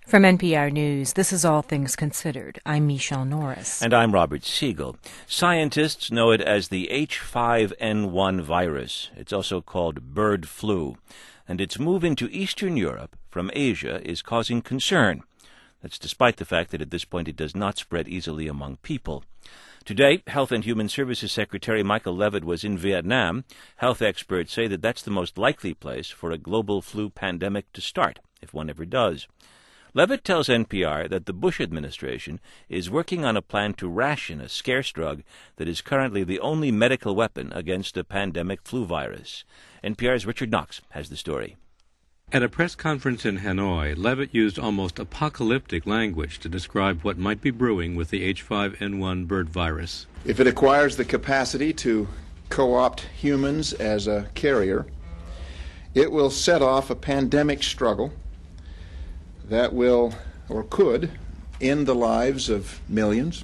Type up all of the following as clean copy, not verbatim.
From NPR News, this is All Things Considered. I'm Michelle Norris. And I'm Robert Siegel. Scientists know it as the H5N1 virus. It's also called bird flu. And its move into Eastern Europe from Asia is causing concern. That's despite the fact that at this point it does not spread easily among people. Today, Health and Human Services Secretary Michael Levitt was in Vietnam. Health experts say that that's the most likely place for a global flu pandemic to start, if one ever does. Levitt tells NPR that the Bush administration is working on a plan to ration a scarce drug that is currently the only medical weapon against a pandemic flu virus. NPR's Richard Knox has the story. At a press conference in Hanoi, Levitt used almost apocalyptic language to describe what might be brewing with the H5N1 bird virus. If it acquires the capacity to co-opt humans as a carrier, it will set off a pandemic struggle that will, or could, end the lives of millions.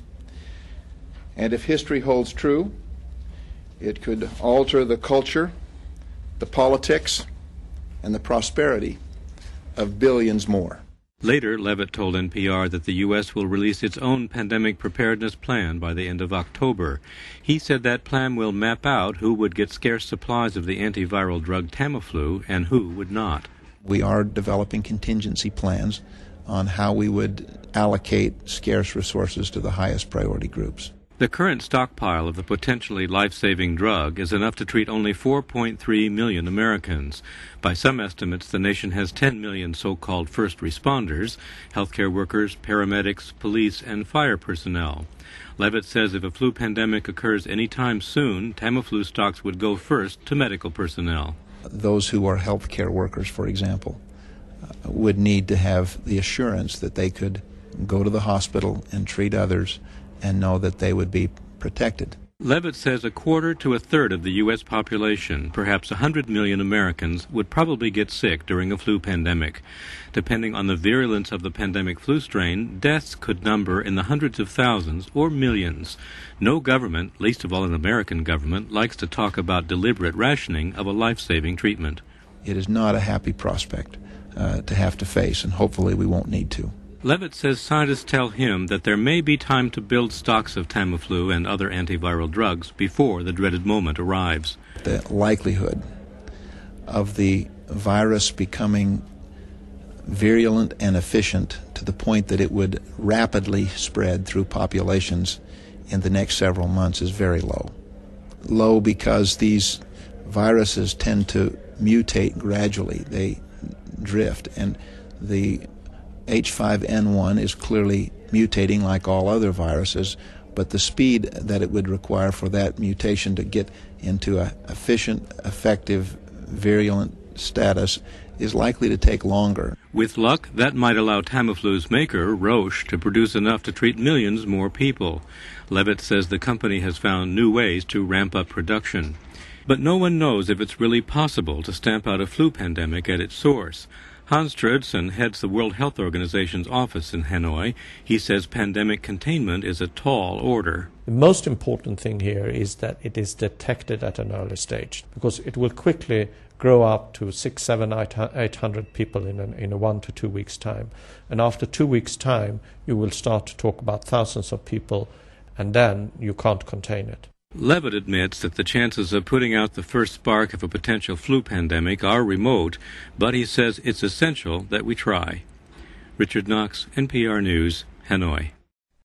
And if history holds true, it could alter the culture, the politics, and the prosperity of billions more. Later, Levitt told NPR that the U.S. will release its own pandemic preparedness plan by the end of October. He said that plan will map out who would get scarce supplies of the antiviral drug Tamiflu and who would not. We are developing contingency plans on how we would allocate scarce resources to the highest priority groups. The current stockpile of the potentially life-saving drug is enough to treat only 4.3 million Americans. By some estimates, the nation has 10 million so-called first responders, healthcare workers, paramedics, police, and fire personnel. Levitt says if a flu pandemic occurs any time soon, Tamiflu stocks would go first to medical personnel. Those who are healthcare workers, for example, would need to have the assurance that they could go to the hospital and treat others and know that they would be protected. Levitt says a quarter to a third of the U.S. population, perhaps 100 million Americans, would probably get sick during a flu pandemic. Depending on the virulence of the pandemic flu strain, deaths could number in the hundreds of thousands or millions. No government, least of all an American government, likes to talk about deliberate rationing of a life-saving treatment. It is not a happy prospect to have to face, and hopefully we won't need to. Levitt says scientists tell him that there may be time to build stocks of Tamiflu and other antiviral drugs before the dreaded moment arrives. The likelihood of the virus becoming virulent and efficient to the point that it would rapidly spread through populations in the next several months is very low. Low because these viruses tend to mutate gradually. They drift, and the H5N1 is clearly mutating like all other viruses, but the speed that it would require for that mutation to get into an efficient, effective, virulent status is likely to take longer. With luck, that might allow Tamiflu's maker, Roche, to produce enough to treat millions more people. Levitt says the company has found new ways to ramp up production. But no one knows if it's really possible to stamp out a flu pandemic at its source. Hans Struudsen heads the World Health Organization's office in Hanoi. He says pandemic containment is a tall order. The most important thing here is that it is detected at an early stage, because it will quickly grow up to 600, 800 people in a 1 to 2 weeks' time. And after 2 weeks' time, you will start to talk about thousands of people, and then you can't contain it. Levitt admits that the chances of putting out the first spark of a potential flu pandemic are remote, but he says it's essential that we try. Richard Knox, NPR News, Hanoi.